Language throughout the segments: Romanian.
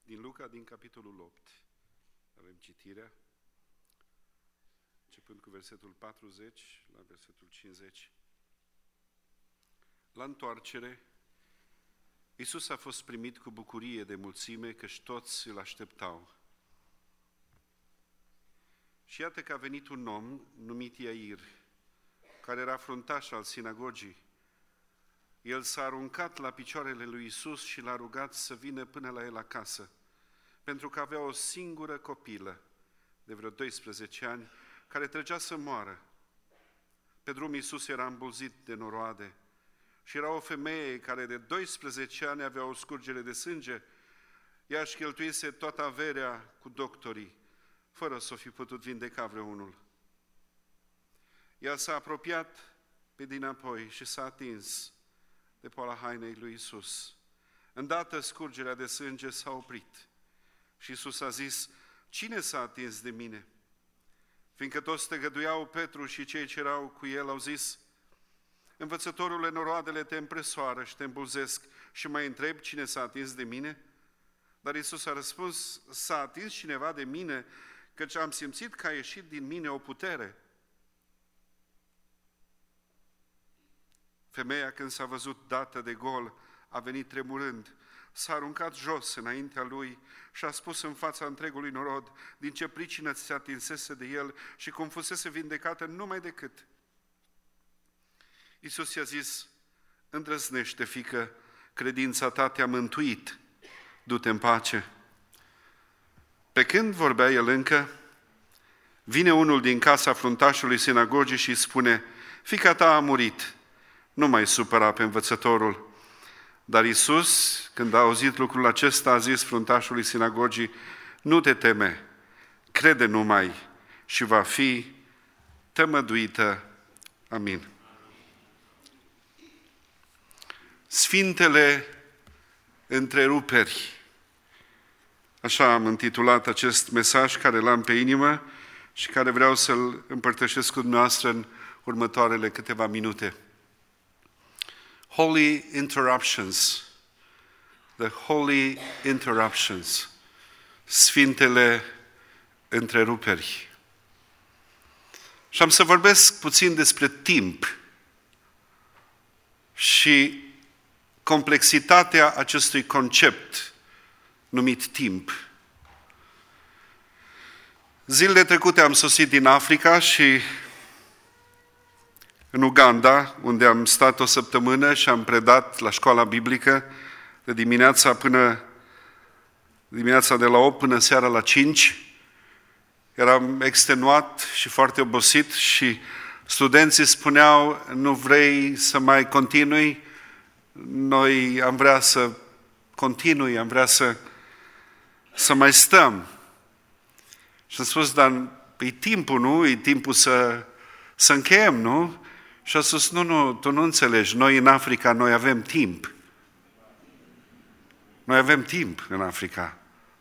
Din Luca, din capitolul 8, avem citirea, începând cu versetul 40 la versetul 50. La întoarcere, Iisus a fost primit cu bucurie de mulțime, căci toți îl așteptau. Și iată că a venit un om numit Iair, care era fruntaș al sinagogii. El s-a aruncat la picioarele lui Iisus și l-a rugat să vină până la el acasă, pentru că avea o singură copilă de vreo 12 ani, care trăgea să moară. Pe drum Iisus era îmbulzit de noroade și era o femeie care de 12 ani avea o scurgere de sânge. Ea își cheltuise toată averea cu doctorii, fără să o fi putut vindeca vreunul. Ea s-a apropiat pe dinapoi și s-a atins de poala hainei lui Iisus. Îndată scurgerea de sânge s-a oprit și Iisus a zis: cine s-a atins de mine? Fiindcă toți tăgăduiau, Petru și cei ce erau cu el au zis: învățătorule, noroadele te împresoară și te îmbulzesc și mai întreb cine s-a atins de mine? Dar Iisus a răspuns: s-a atins cineva de mine, căci am simțit că a ieșit din mine o putere. Femeia, când s-a văzut dată de gol, a venit tremurând, s-a aruncat jos înaintea lui și a spus în fața întregului norod din ce pricină se atinsese de el și cum fusese vindecată numai decât. Iisus i-a zis: îndrăznește, fiică, credința ta te-a mântuit, du-te în pace. Pe când vorbea el încă, vine unul din casa fruntașului sinagogii și îi spune: fiica ta a murit, nu mai supăra pe învățătorul. Dar Iisus, când a auzit lucrul acesta, a zis fruntașului sinagogii: nu te teme, crede numai și va fi tămăduită. Amin. Sfintele întreruperi. Așa am intitulat acest mesaj care l-am pe inimă și care vreau să-l împărtășesc cu dumneavoastră în următoarele câteva minute. Holy interruptions. The holy interruptions. Sfintele întreruperi. Și am să vorbesc puțin despre timp și complexitatea acestui concept numit timp. Zilele trecute am sosit din Africa și în Uganda, unde am stat o săptămână și am predat la școala biblică de dimineața de la 8 până seara la 5. Eram extenuat și foarte obosit și studenții spuneau: nu vrei să mai continui? Noi am vrea să continui, am vrea să mai stăm. Și am spus: dar e timpul, nu? E timpul să încheiem, nu? Și a spus: nu, tu nu înțelegi, noi în Africa, noi avem timp. Noi avem timp în Africa.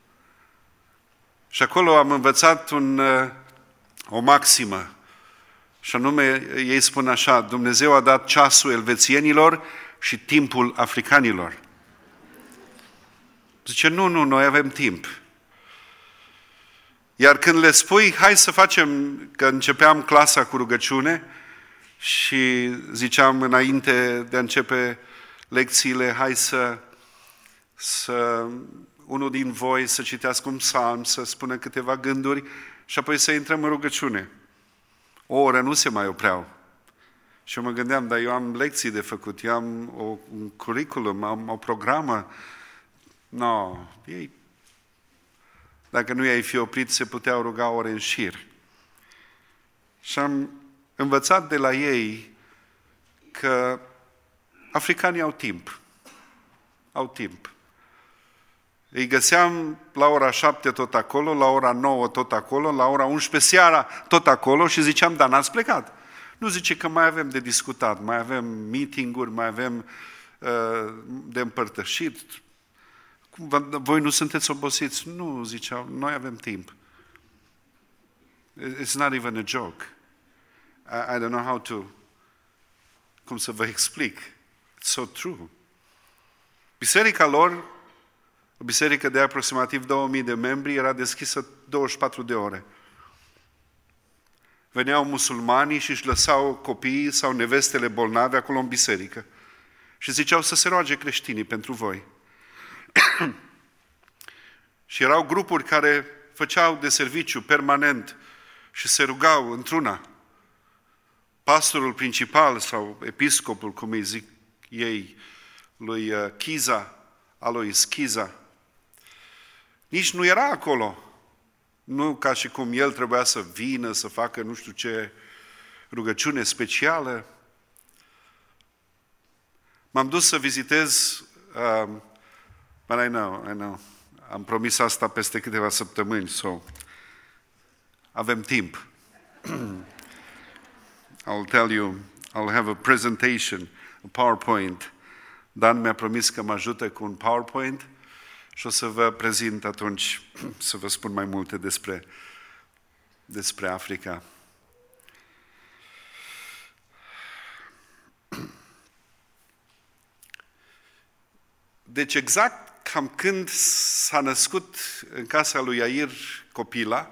Și acolo am învățat o maximă. Și anume, ei spun așa: Dumnezeu a dat ceasul elvețienilor și timpul africanilor. Zice: nu, noi avem timp. Iar când le spui: hai să facem, că începeam clasa cu rugăciune și ziceam înainte de a începe lecțiile: hai să unul din voi să citească un psalm, să spună câteva gânduri și apoi să intrăm în rugăciune. O oră nu se mai opreau. Și eu mă gândeam: dar eu am lecții de făcut, eu am un curriculum, am o programă. Ei, dacă nu i-ai fi oprit, se puteau ruga ore în șir. Și am învățat de la ei că africanii au timp. Au timp. Îi găseam la ora 7 tot acolo, la ora 9 tot acolo, la ora 11 seara tot acolo și ziceam: dar n-ați plecat. Nu, zice că mai avem de discutat, mai avem meeting-uri, mai avem de împărtășit. Voi nu sunteți obosiți? Nu, ziceau, noi avem timp. It's not even a joke. I don't know cum să vă explic. It's so true. Biserica lor O biserică de aproximativ 2000 de membri era deschisă 24 de ore. Veneau musulmanii și își lăsau copiii sau nevestele bolnave acolo în biserică și ziceau să se roage creștinii pentru voi. Și erau grupuri care făceau de serviciu permanent și se rugau într-una. Pastorul principal sau episcopul, cum îi zic ei, lui Chiza, Alois Chiza, nici nu era acolo. Nu ca și cum el trebuia să vină, să facă nu știu ce rugăciune specială. M-am dus să vizitez, but I know. Am promis asta peste câteva săptămâni, so avem timp. I'll tell you, I'll have a presentation, a PowerPoint. Dan mi-a promis că mă ajută cu un PowerPoint și o să vă prezint atunci, să vă spun mai multe despre Africa. Deci exact cam când s-a născut în casa lui Iair copila,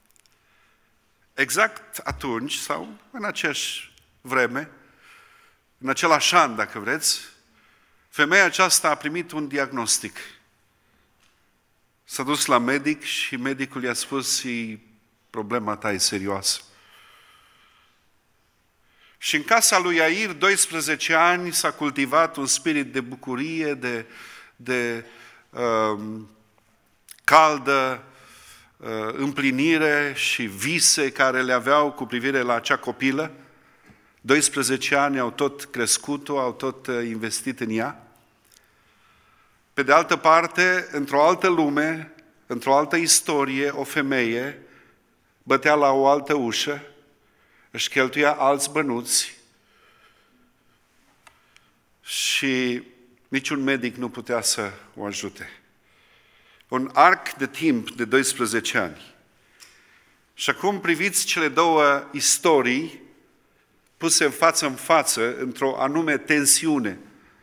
exact atunci sau în aceeași vreme, în același an, dacă vreți, femeia aceasta a primit un diagnostic. S-a dus la medic și medicul i-a spus: problema ta e serioasă. Și în casa lui Iair, 12 ani, s-a cultivat un spirit de bucurie, de caldă împlinire și vise care le aveau cu privire la acea copilă. 12 ani au tot crescut-o, au tot investit în ea. Pe de altă parte, într-o altă lume, într-o altă istorie, o femeie bătea la o altă ușă, își cheltuia alți bănuți și niciun medic nu putea să o ajute. Un arc de timp de 12 ani. Și acum priviți cele două istorii puse în față, într-o anume tensiune.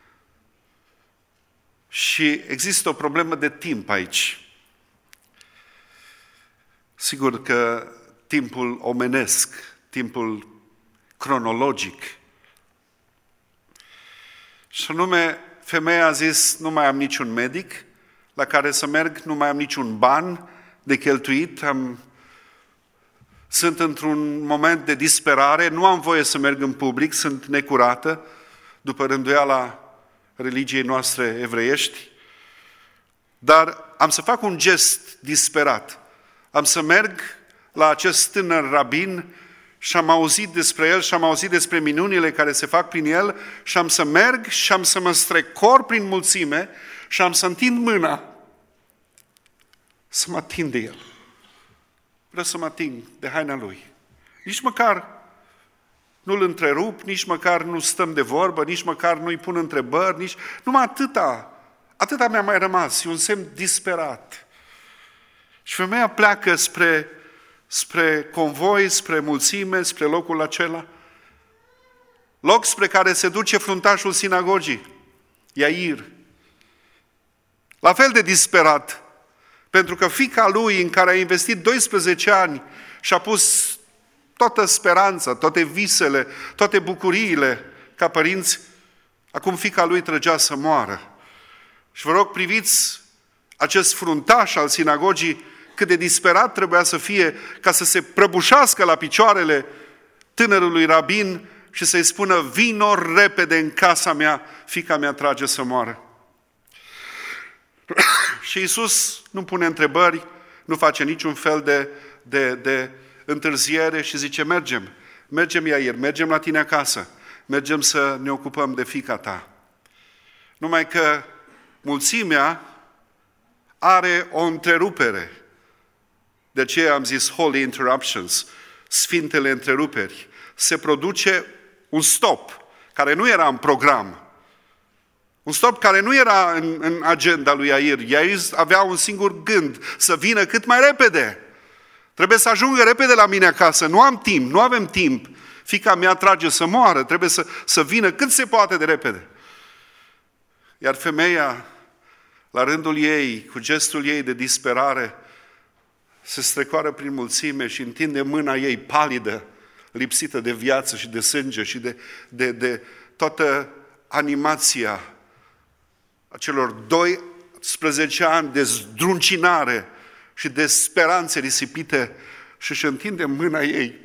Și există o problemă de timp aici. Sigur că timpul omenesc, timpul cronologic. Și anume, femeia a zis: nu mai am niciun medic la care să merg, nu mai am niciun ban de cheltuit, sunt într-un moment de disperare, nu am voie să merg în public, sunt necurată, după rânduiala religiei noastre evreiești, dar am să fac un gest disperat. Am să merg la acest tânăr rabin și am auzit despre el și am auzit despre minunile care se fac prin el și am să merg și am să mă strecor prin mulțime și am să întind mâna să mă ating de el. Vreau să mă ating de haina lui. Nici măcar nu-l întrerup, nici măcar nu stăm de vorbă, nici măcar nu-i pun întrebări, numai atâta mi-a mai rămas, e un semn disperat. Și femeia pleacă spre convoi, spre mulțime, spre locul acela, loc spre care se duce fruntașul sinagogii, Iair. La fel de disperat, pentru că fiica lui, în care a investit 12 ani și a pus toată speranța, toate visele, toate bucuriile ca părinți, acum fiica lui trăgea să moară. Și vă rog, priviți acest fruntaș al sinagogii, cât de disperat trebuia să fie ca să se prăbușească la picioarele tânărului rabin și să-i spună: vino repede în casa mea, fiica mea trage să moară. Și Iisus nu pune întrebări, nu face niciun fel de întârziere și zice: mergem Iair, mergem la tine acasă, mergem să ne ocupăm de fiica ta. Numai că mulțimea are o întrerupere. De aceea am zis holy interruptions, sfintele întreruperi. Se produce un stop, care nu era în program. Un stop care nu era în agenda lui Iair. Iair avea un singur gând: să vină cât mai repede. Trebuie să ajungă repede la mine acasă. Nu am timp, nu avem timp. Fiica mea trage să moară, trebuie să vină cât se poate de repede. Iar femeia la rândul ei, cu gestul ei de disperare, se strecoară prin mulțime și întinde mâna ei palidă, lipsită de viață și de sânge și de toată animația acelor 12 ani de zdruncinare și de speranțe risipite, și își întinde mâna ei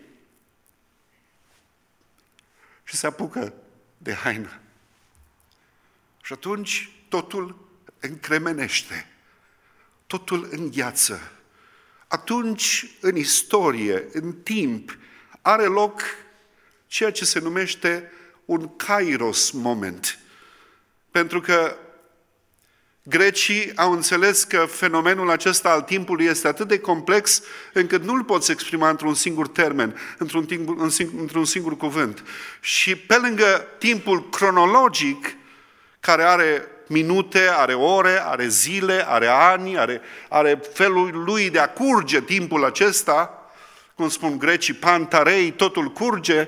și se apucă de haină. Și atunci totul încremenește, totul îngheață. Atunci, în istorie, în timp, are loc ceea ce se numește un kairos moment. Pentru că grecii au înțeles că fenomenul acesta al timpului este atât de complex încât nu-l poți exprima într-un singur termen, într-un singur cuvânt. Și pe lângă timpul cronologic, care are minute, are ore, are zile, are ani, are felul lui de a curge timpul acesta, cum spun grecii, pantarei, totul curge.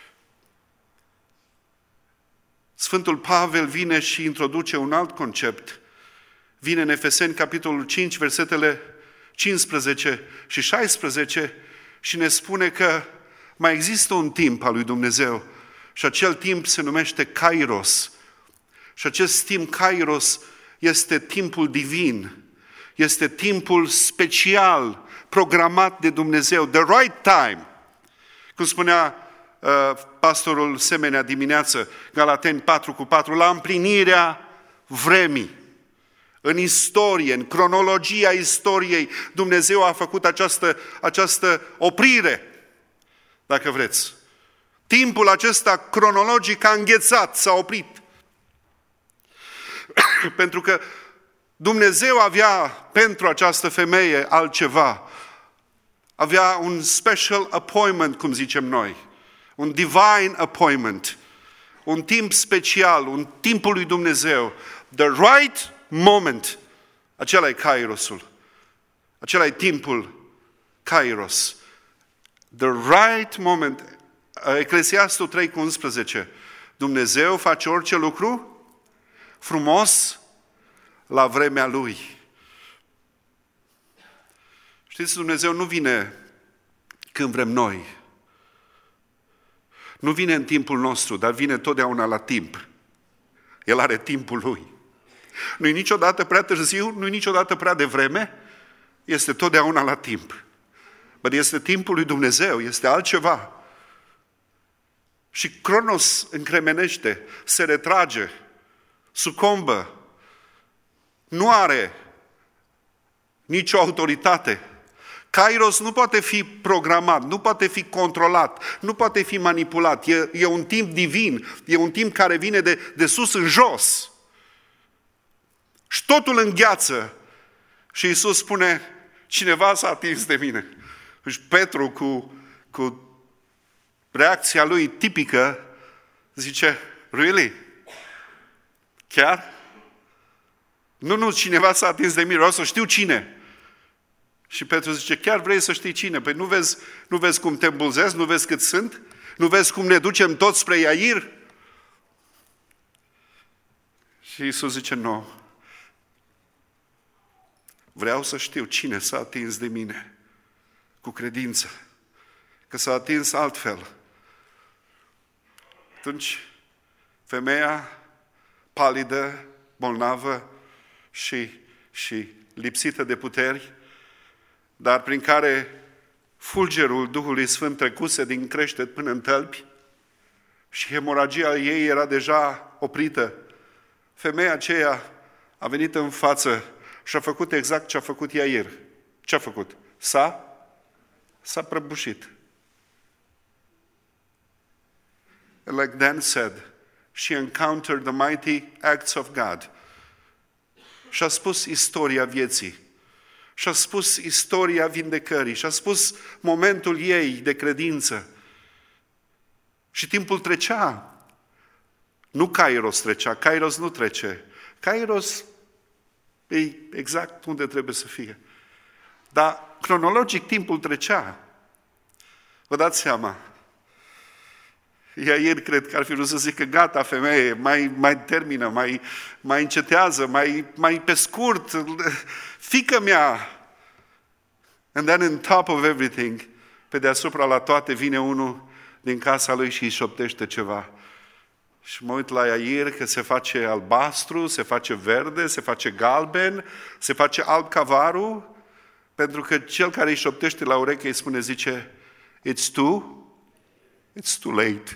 Sfântul Pavel vine și introduce un alt concept. Vine în Efeseni, capitolul 5, versetele 15 și 16 și ne spune că mai există un timp al lui Dumnezeu și acel timp se numește Kairos. Și acest timp Kairos este timpul divin, este timpul special, programat de Dumnezeu, the right time. Cum spunea pastorul Semenea dimineață, Galateni 4:4, la împlinirea vremii. În istorie, în cronologia istoriei, Dumnezeu a făcut această oprire, dacă vreți. Timpul acesta cronologic a înghețat, s-a oprit. Pentru că Dumnezeu avea pentru această femeie altceva. Avea un special appointment, cum zicem noi. Un divine appointment. Un timp special, un timpul lui Dumnezeu. The right moment. Acela e Kairosul. Acela e timpul Kairos. The right moment. Eclesiastul 3:11. Dumnezeu face orice lucru frumos la vremea Lui. Știți, Dumnezeu nu vine când vrem noi. Nu vine în timpul nostru, dar vine totdeauna la timp. El are timpul Lui. Nu-i niciodată prea târziu, nu-i niciodată prea devreme, este totdeauna la timp. Dar este timpul lui Dumnezeu, este altceva. Și Cronos încremenește, se retrage, sucombă, nu are nicio autoritate. Kairos nu poate fi programat, nu poate fi controlat, nu poate fi manipulat. E un timp divin, e un timp care vine de sus în jos. Și totul îngheață. Și Iisus spune, cineva s-a atins de mine. Și Petru, cu reacția lui tipică, zice, really? Chiar? Nu, cineva s-a atins de mine, vreau să știu cine. Și Petru zice, chiar vrei să știi cine? Păi nu vezi cum te îmbulzesc, nu vezi cât sunt? Nu vezi cum ne ducem toți spre Iair? Și Iisus zice, nu. Vreau să știu cine s-a atins de mine cu credință. Că s-a atins altfel. Atunci, femeia palidă, bolnavă și lipsită de puteri, dar prin care fulgerul Duhului Sfânt trecuse din creștet până în tălpi și hemoragia ei era deja oprită. Femeia aceea a venit în față și a făcut exact ce a făcut Iair. Ce a făcut? S-a prăbușit. Like Dan said, she encountered the mighty acts of God. Și a spus istoria vieții. Și a spus istoria vindecării. Și a spus momentul ei de credință. Și timpul trecea. Nu Kairos trecea. Kairos nu trece. Kairos e exact unde trebuie să fie. Dar cronologic timpul trecea. Vă dați seama. Iair cred că ar fi vrut să zică, gata femeie, mai termină, mai încetează, mai pe scurt, fiică mea. And then on top of everything, pe deasupra la toate, vine unul din casa lui și îi șoptește ceva. Și mă uit la Iair că se face albastru, se face verde, se face galben, se face alb ca varul, pentru că cel care îi șoptește la ureche îi spune, zice, it's too late.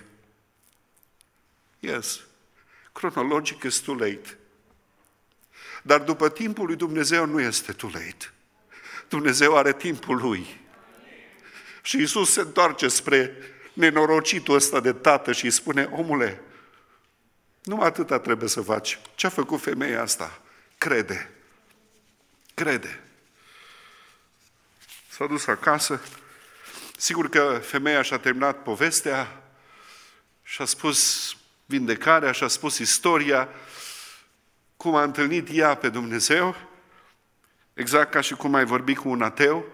Yes, cronologic it's too late. Dar după timpul lui Dumnezeu nu este too late. Dumnezeu are timpul Lui. Și Iisus se întoarce spre nenorocitul ăsta de tată și îi spune, omule, numai atâta trebuie să faci. Ce a făcut femeia asta? Crede. Crede. S-a dus acasă. Sigur că femeia și-a terminat povestea și-a spus vindecarea, și-a spus istoria, cum a întâlnit ea pe Dumnezeu, exact ca și cum ai vorbit cu un ateu.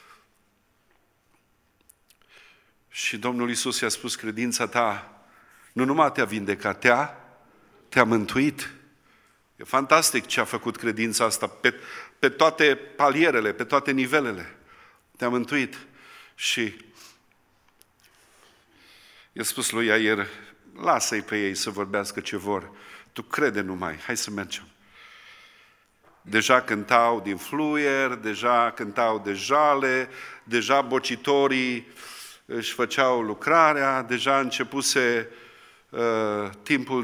Și Domnul Iisus i-a spus, credința ta nu numai te-a vindecat, te-a mântuit. E fantastic ce a făcut credința asta pe toate palierele, pe toate nivelele. Te-a mântuit. Și i-a spus lui Iair, lasă-i pe ei să vorbească ce vor. Tu crede numai, hai să mergem. Deja cântau din fluier, deja cântau de jale, deja bocitorii își făceau lucrarea, deja începuse timpul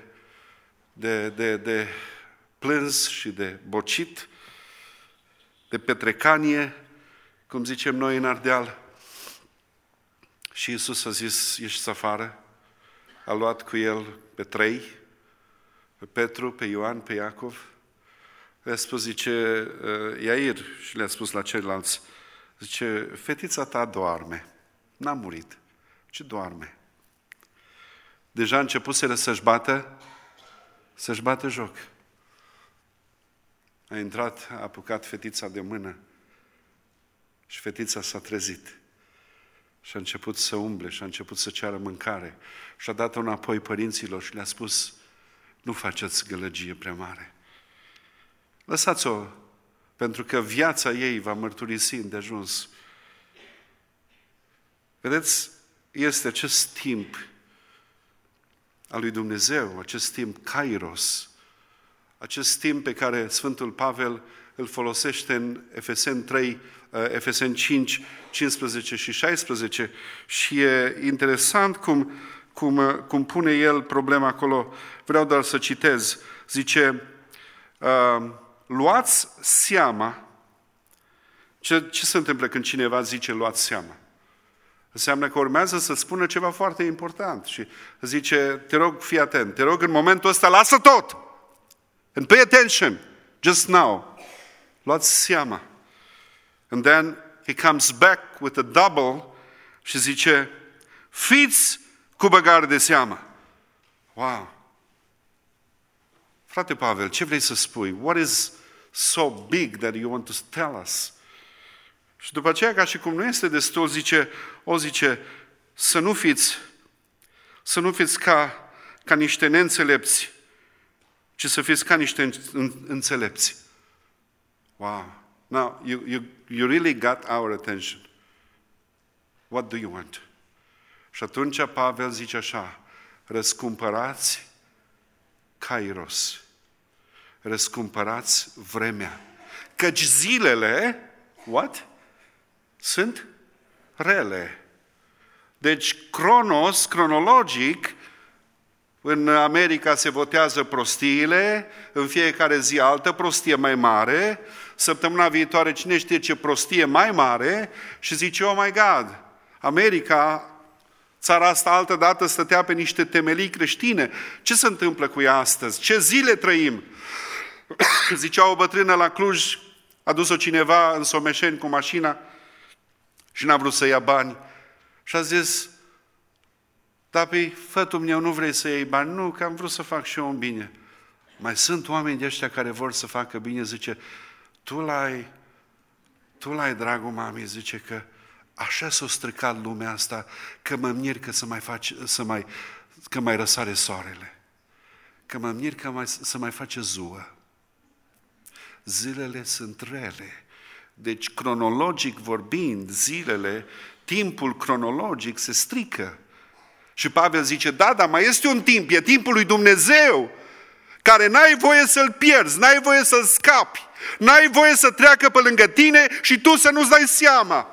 de plâns și de bocit, de petrecanie, cum zicem noi în Ardeal. Și Iisus a zis, ieșiți afară, a luat cu el pe 3, pe Petru, pe Ioan, pe Iacov. Le-a spus, zice, Iair, și le-a spus la ceilalți, zice, fetița ta doarme, n-a murit, ci doarme. Deja începuseră să-și bată joc. A intrat, a apucat fetița de mână și fetița s-a trezit. Și a început să umble și a început să ceară mâncare. Și a dat-o înapoi părinților și le-a spus, nu faceți gălăgie prea mare. Lăsați-o, pentru că viața ei va mărturisi îndeajuns. Vedeți, este acest timp al lui Dumnezeu, acest timp Kairos, acest timp pe care Sfântul Pavel îl folosește în Efeseni 5, 15 și 16 și e interesant cum pune el problema acolo. Vreau doar să citez. Zice, luați seama. Ce se întâmplă când cineva zice luați seama? Înseamnă că urmează să spună ceva foarte important și zice, te rog, fii atent, te rog în momentul ăsta, lasă tot! And pay attention, just now. Luați seama. And then he comes back with a double și zice, fiți cu băgare de seamă. Wow! Frate Pavel, ce vrei să spui? What is so big that you want to tell us? Și după aceea, ca și cum nu este destul, zice, să nu fiți ca niște neînțelepți, ci să fiți ca niște înțelepți. Wow! Now, you really got our attention. What do you want? Și atunci Pavel zice așa, răscumpărați Kairos, răscumpărați vremea. Căci zilele, what? Sunt rele. Deci, cronologic, în America se votează prostiile, în fiecare zi altă prostie mai mare, săptămâna viitoare cine știe ce prostie mai mare și zice, oh my God, America, țara asta altă dată stătea pe niște temelii creștine. Ce se întâmplă cu ea astăzi? Ce zile trăim? Zicea o bătrână la Cluj, a dus-o cineva în Someșeni cu mașina și n-a vrut să ia bani. Și a zis, da, păi, fătul meu, nu vrei să iei bani? Nu, că am vrut să fac și eu un bine. Mai sunt oameni de ăștia care vor să facă bine, zice, tu l-ai, dragul mami, zice că așa s-a stricat lumea asta că mă mir că că mai răsare soarele. Că mă mir că să mai face ziua. Zilele sunt rele. Deci, cronologic vorbind, zilele, timpul cronologic se strică. Și Pavel zice, da, dar mai este un timp, e timpul lui Dumnezeu, care n-ai voie să-l pierzi, n-ai voie să-l scapi, n-ai voie să treacă pe lângă tine și tu să nu-ți dai seama.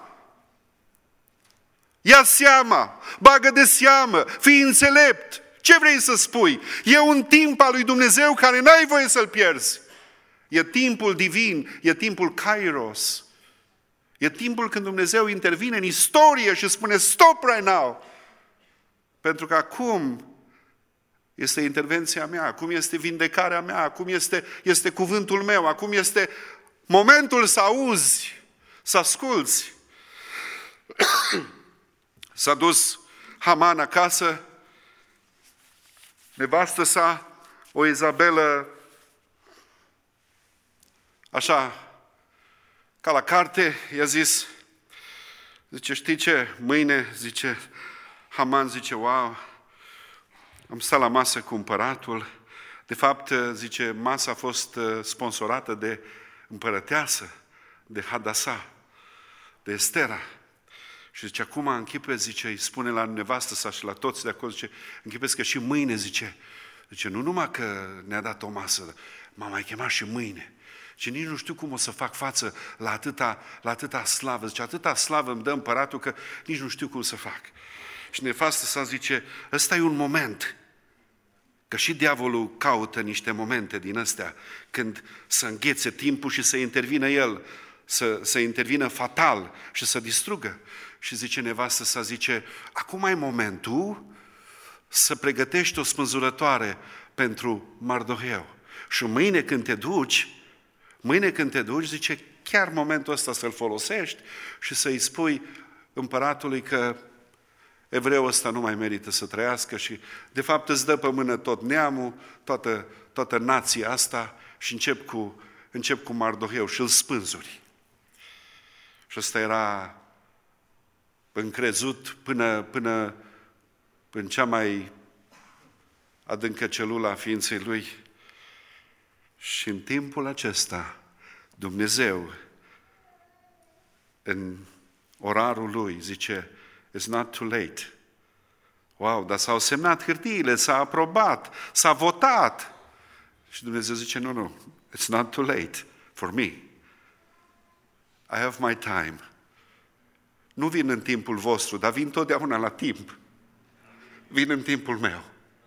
Ia seama, bagă de seamă, fii înțelept. Ce vrei să spui? E un timp al lui Dumnezeu care n-ai voie să-l pierzi. E timpul divin, e timpul Kairos. E timpul când Dumnezeu intervine în istorie și spune stop right now. Pentru că acum este intervenția mea, acum este vindecarea mea, acum este cuvântul meu, acum este momentul să auzi, să asculți. S-a dus Haman acasă, nevastă sa, o Izabelă, așa, ca la carte, i-a zis, zice, știi ce, mâine, zice, Haman zice, wow, am stat la masă cu împăratul, de fapt, zice, masa a fost sponsorată de împărăteasă, de Hadasa, de Estera. Și zice, acum închipuiesc, zice, îi spune la nevastă sa și la toți de acolo, zice, închipuiesc că și mâine, zice, nu numai că ne-a dat o masă, m-a mai chemat și mâine. Și nici nu știu cum o să fac față la atâta slavă. Zice, atâta slavă îmi dă împăratul că nici nu știu cum să fac. Și nevastă sa zice, ăsta e un moment. Că și diavolul caută niște momente din astea, când să înghețe timpul și să intervină el, să intervină fatal și să distrugă. Și zice nevastă sa, zice, acum ai momentul să pregătești o spânzurătoare pentru Mardoheu. Și mâine când te duci, zice, chiar momentul ăsta să-l folosești și să-i spui împăratului că evreul ăsta nu mai merită să trăiască și de fapt îți dă pe mână tot neamul, toată nația asta și încep cu Mardoheu și îl spânzuri. Și ăsta era încrezut până în cea mai adâncă celulă a ființei lui. Și în timpul acesta, Dumnezeu, în orarul lui, zice, it's not too late. Wow, dar s-au semnat hârtiile, s-a aprobat, s-a votat. Și Dumnezeu zice, nu, it's not too late for me. I have my time. Nu vin în timpul vostru, dar vin totdeauna la timp. Vin în timpul meu.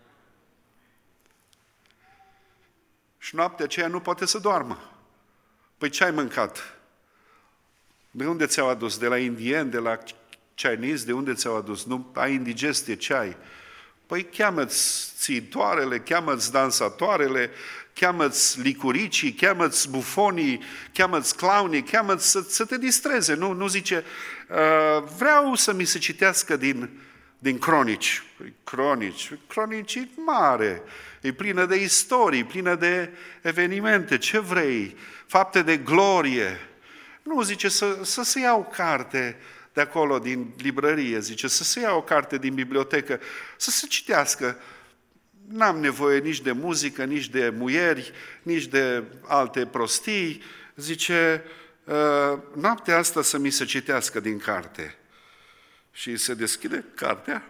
Și noaptea aceea nu poate să doarmă. Păi ce ai mâncat? De unde ți-au adus? De la indieni, de la Chinese, de unde ți-au adus? Nu ai indigestie, ce ai? Păi cheamă-ți țitoarele, cheamă-ți dansatoarele, cheamă-ți licuricii, cheamă-ți bufonii, cheamă-ți clownii, cheamă-ți să te distreze. Nu zice, vreau să mi se citească din cronici. Cronici e mare, e plină de istorii, plină de evenimente, ce vrei, fapte de glorie. Nu, zice, să se ia o carte de acolo, din librărie, zice, să se ia o carte din bibliotecă, să se citească. N-am nevoie nici de muzică, nici de muieri, nici de alte prostii. Zice, noaptea asta să mi se citească din carte. Și se deschide cartea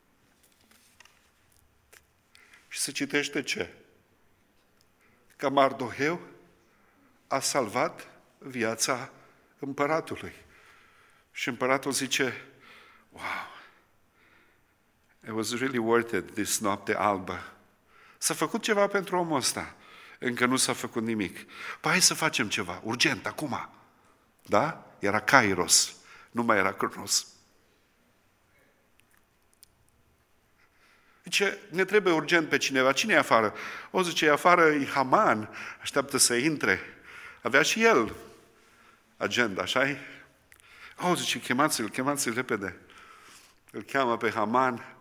și se citește ce? Că Mardoheu a salvat viața împăratului. Și împăratul zice, wow, it was really worth it, this noapte albă. S-a făcut ceva pentru omul ăsta. Încă nu s-a făcut nimic. Păi hai să facem ceva, urgent, acum. Da? Era Kairos, nu mai era Cronos. Zice, ne trebuie urgent pe cineva. Cine e afară? O, zice, e afară, e Haman, așteaptă să intre. Avea și el agenda, așa-i? O, zice, chemați-l repede. Îl cheamă pe Haman.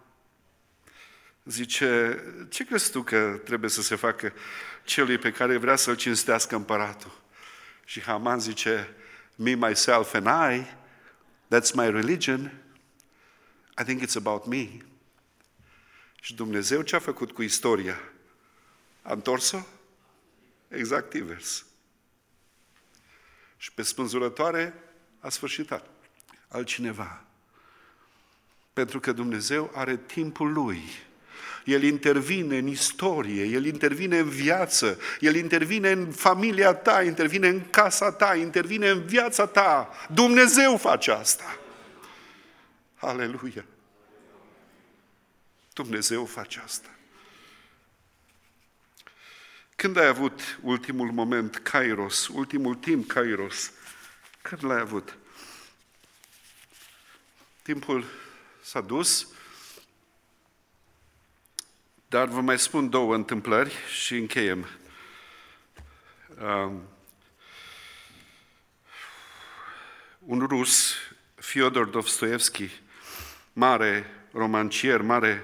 Zice, ce crezi tu că trebuie să se facă celui pe care vrea să-l cinstească împăratul? Și Haman zice, me, myself and I. That's my religion. I think it's about me. Și Dumnezeu ce a făcut cu istoria? A întors-o? Exact invers. Și pe spânzurătoare a sfârșit altcineva. Pentru că Dumnezeu are timpul Lui. El intervine în istorie, El intervine în viață, El intervine în familia ta, intervine în casa ta, intervine în viața ta. Dumnezeu face asta. Aleluia! Dumnezeu face asta. Când ai avut ultimul moment Kairos, ultimul timp Kairos? Când l-ai avut? Timpul s-a dus, dar vă mai spun două întâmplări și încheiem. Un rus, Fyodor Dostoevski, mare romancier,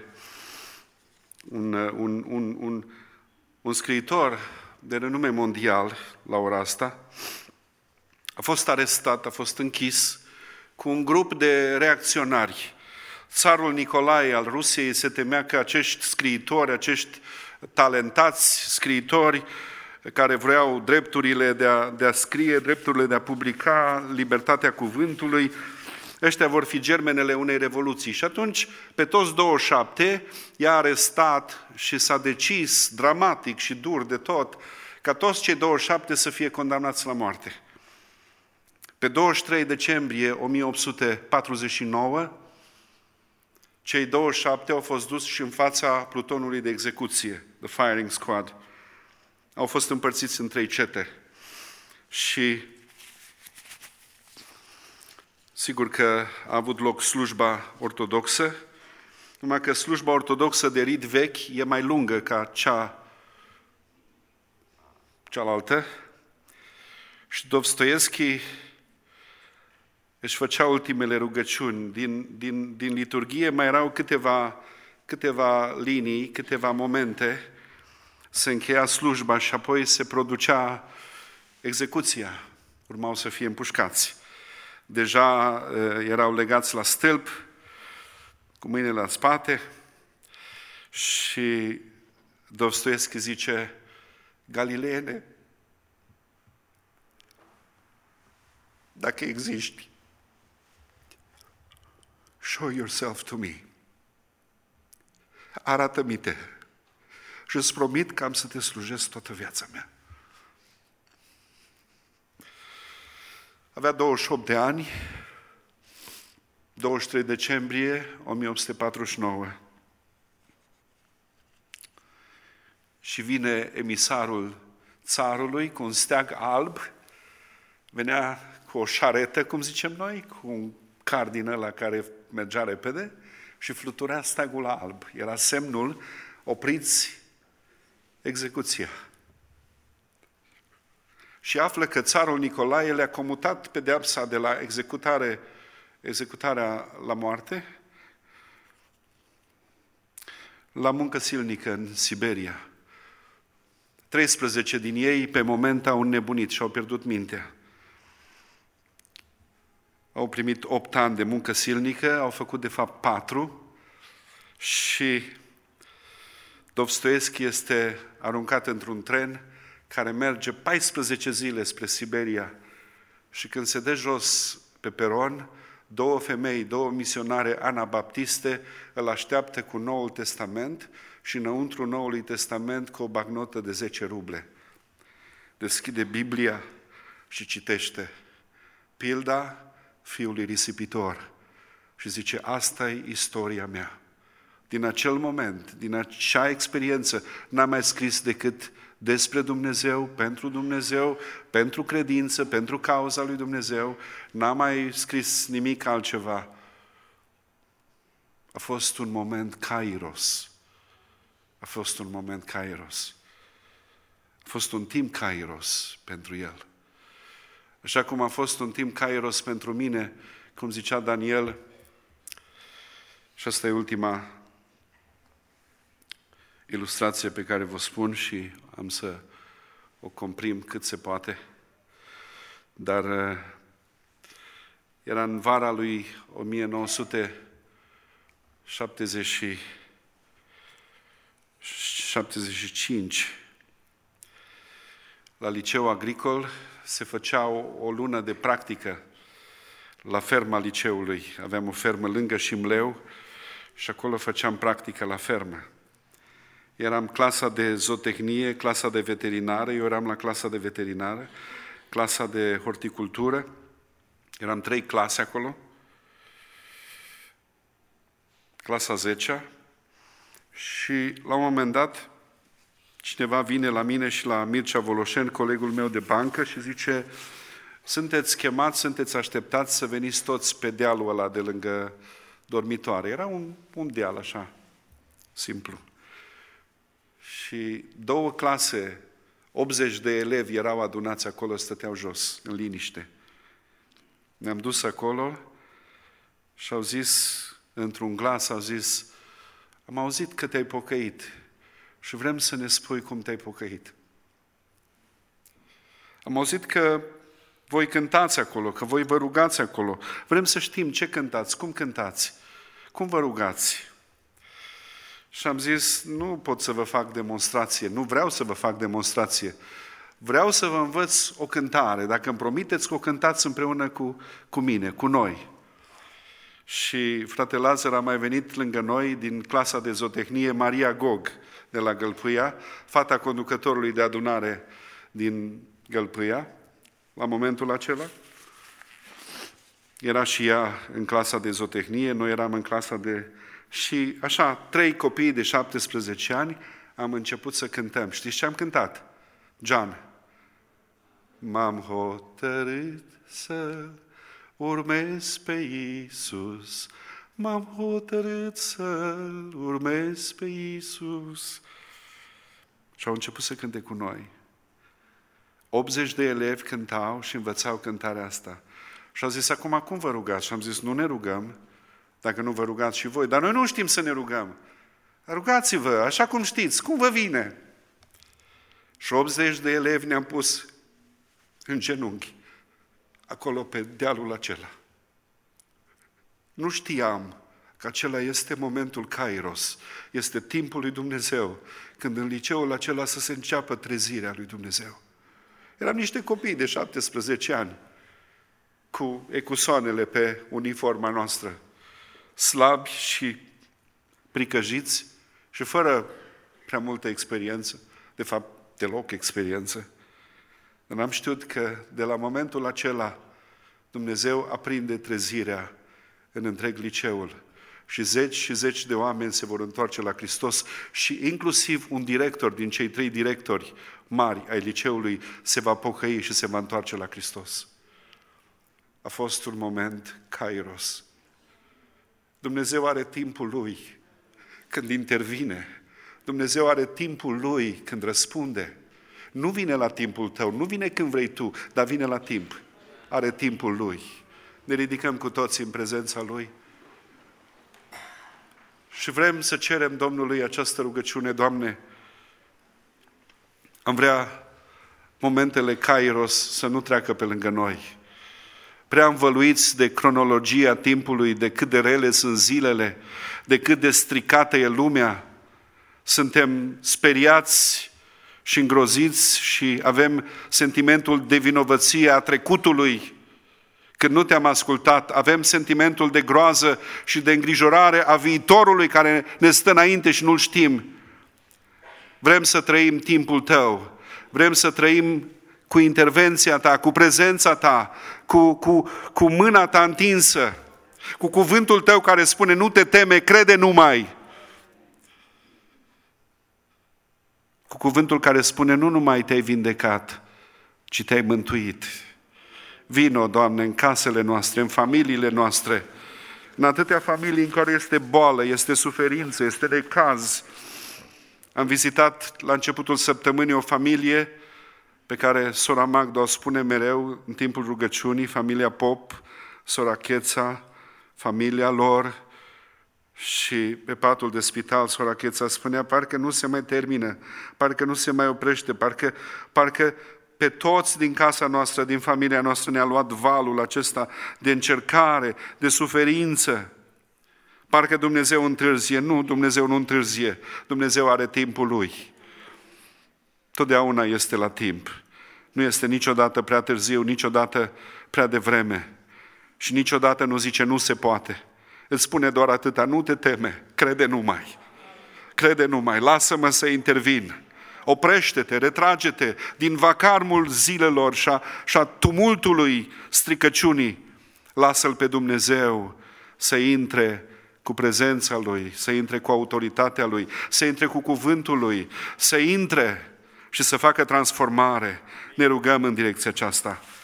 un scriitor de renume mondial la ora asta, a fost arestat, a fost închis cu un grup de reacționari. Țarul Nicolae al Rusiei se temea că acești scriitori, acești talentați scriitori care vreau drepturile de a scrie, drepturile de a publica, libertatea cuvântului, ăștia vor fi germenele unei revoluții. Și atunci, pe toți 27, i-a arestat și s-a decis, dramatic și dur de tot, ca toți cei 27 să fie condamnați la moarte. Pe 23 decembrie 1849, cei 27 au fost duși și în fața plutonului de execuție, the firing squad. Au fost împărțiți în 3 cete. Și sigur că a avut loc slujba ortodoxă, numai că slujba ortodoxă de rit vechi e mai lungă ca cealaltă. Și Dostoevski își făcea ultimele rugăciuni. Din liturghie mai erau câteva linii, câteva momente, se încheia slujba și apoi se producea execuția. Urmau să fie împușcați. Deja erau legați la stâlp, cu mâinile la spate și Dostoevski zice: Galileene, dacă existi, show yourself to me. Arată-mi-te și îți promit că am să te slujesc toată viața mea. Avea 28 de ani, 23 decembrie 1849. Și vine emisarul țarului cu un steag alb, venea cu o șaretă, cum zicem noi, cu un car din ăla care mergea repede și flutura steagul alb. Era semnul: opriți execuția. Și află că țarul Nicolae le-a comutat pedeapsa de la executarea la moarte la muncă silnică în Siberia. 13 din ei pe moment au înnebunit și au pierdut mintea. Au primit 8 ani de muncă silnică, au făcut de fapt 4 și Dostoevski este aruncat într-un tren care merge 14 zile spre Siberia și când se dă jos pe peron, 2 femei, 2 misionare anabaptiste îl așteaptă cu Noul Testament și înăuntru Noului Testament cu o bagnotă de 10 ruble. Deschide Biblia și citește pilda fiului risipitor și zice: asta e istoria mea. Din acel moment, din acea experiență, n-am mai scris decât despre Dumnezeu, pentru credință, pentru cauza lui Dumnezeu, n-am mai scris nimic altceva. A fost un moment kairos. A fost un moment kairos. A fost un timp kairos pentru el. Așa cum a fost un timp kairos pentru mine, cum zicea Daniel, și asta e ultima ilustrație pe care vă spun și am să o comprim cât se poate, dar Era în vara lui 1975. La liceu agricol se făcea o lună de practică la ferma liceului. Aveam o fermă lângă Șimleu și acolo făceam practică la fermă. Eram clasa de zootehnie, clasa de veterinară, eu eram la clasa de veterinară, clasa de horticultură, eram 3 clase acolo, clasa 10-a, și la un moment dat cineva vine la mine și la Mircea Voloșen, colegul meu de bancă, și zice: sunteți chemați, sunteți așteptați să veniți toți pe dealul ăla de lângă dormitoare. Era un deal așa, simplu. Și 2 clase, 80 de elevi erau adunați acolo, stăteau jos, în liniște. Ne-am dus acolo și au zis, într-un glas, au zis: am auzit că te-ai pocăit și vrem să ne spui cum te-ai pocăit. Am auzit că voi cântați acolo, că voi vă rugați acolo. Vrem să știm ce cântați, cum vă rugați. Și am zis: nu pot să vă fac demonstrație, nu vreau să vă fac demonstrație. Vreau să vă învăț o cântare. Dacă îmi promiteți că o cântați împreună cu mine, cu noi. Și frate Lazar a mai venit lângă noi din clasa de zootehnie, Maria Gog, de la Gălpâia, fata conducătorului de adunare din Gălpâia, la momentul acela. Era și ea în clasa de zootehnie, noi eram în clasa de... Și așa, 3 copii de 17 ani am început să cântăm. Știți ce am cântat? Gian. M-am hotărât să urmez pe Iisus, m-am hotărât să-L urmez pe Iisus. Și au început să cânte cu noi. 80 de elevi cântau și învățau cântarea asta. Și au zis: acum cum vă rugați? Și am zis: nu ne rugăm, dacă nu vă rugați și voi. Dar noi nu știm să ne rugăm. Rugați-vă, așa cum știți, cum vă vine. Și 80 de elevi ne-am pus în genunchi, acolo pe dealul acela. Nu știam că acela este momentul Kairos, este timpul lui Dumnezeu, când în liceul acela să se înceapă trezirea lui Dumnezeu. Eram niște copii de 17 ani, cu ecusoanele pe uniforma noastră, slabi și pricăjiți și fără prea multă experiență, de fapt deloc experiență. Dar am știut că de la momentul acela Dumnezeu aprinde trezirea în întreg liceul și zeci și zeci de oameni se vor întoarce la Hristos și inclusiv un director din cei 3 directori mari ai liceului se va pocăi și se va întoarce la Hristos. A fost un moment Kairos. Dumnezeu are timpul Lui când intervine. Dumnezeu are timpul Lui când răspunde. Nu vine la timpul tău, nu vine când vrei tu, dar vine la timp. Are timpul Lui. Ne ridicăm cu toții în prezența Lui și vrem să cerem Domnului această rugăciune. Doamne, am vrea momentele Kairos să nu treacă pe lângă noi. Prea învăluiți de cronologia timpului, de cât de rele sunt zilele, de cât de stricată e lumea, suntem speriați și îngroziți și avem sentimentul de vinovăție a trecutului când nu te-am ascultat, avem sentimentul de groază și de îngrijorare a viitorului care ne stă înainte și nu-l știm. Vrem să trăim timpul Tău, vrem să trăim cu intervenția Ta, cu prezența Ta, cu mâna Ta întinsă, cu cuvântul Tău care spune: nu te teme, crede numai. Cu cuvântul care spune: nu numai te-ai vindecat, ci te-ai mântuit. Vino, Doamne, în casele noastre, în familiile noastre, în atâtea familii în care este boală, este suferință, este necaz. Am vizitat la începutul săptămânii o familie pe care sora Magda o spune mereu în timpul rugăciunii, familia Pop, sora Cheța, familia lor, și pe patul de spital sora Cheța spunea: parcă nu se mai termină, parcă nu se mai oprește, parcă Pe toți din casa noastră, din familia noastră ne-a luat valul acesta de încercare, de suferință. Parcă Dumnezeu întârzie. Nu, Dumnezeu nu întârzie. Dumnezeu are timpul Lui. Totdeauna este la timp. Nu este niciodată prea târziu, niciodată prea devreme. Și niciodată nu zice nu se poate. Îți spune doar atâta, nu te teme, crede numai. Crede numai, lasă-mă să intervin. Oprește-te, retrage-te din vacarmul zilelor și a tumultului stricăciunii. Lasă-L pe Dumnezeu să intre cu prezența Lui, să intre cu autoritatea Lui, să intre cu cuvântul Lui, să intre și să facă transformare. Ne rugăm în direcția aceasta.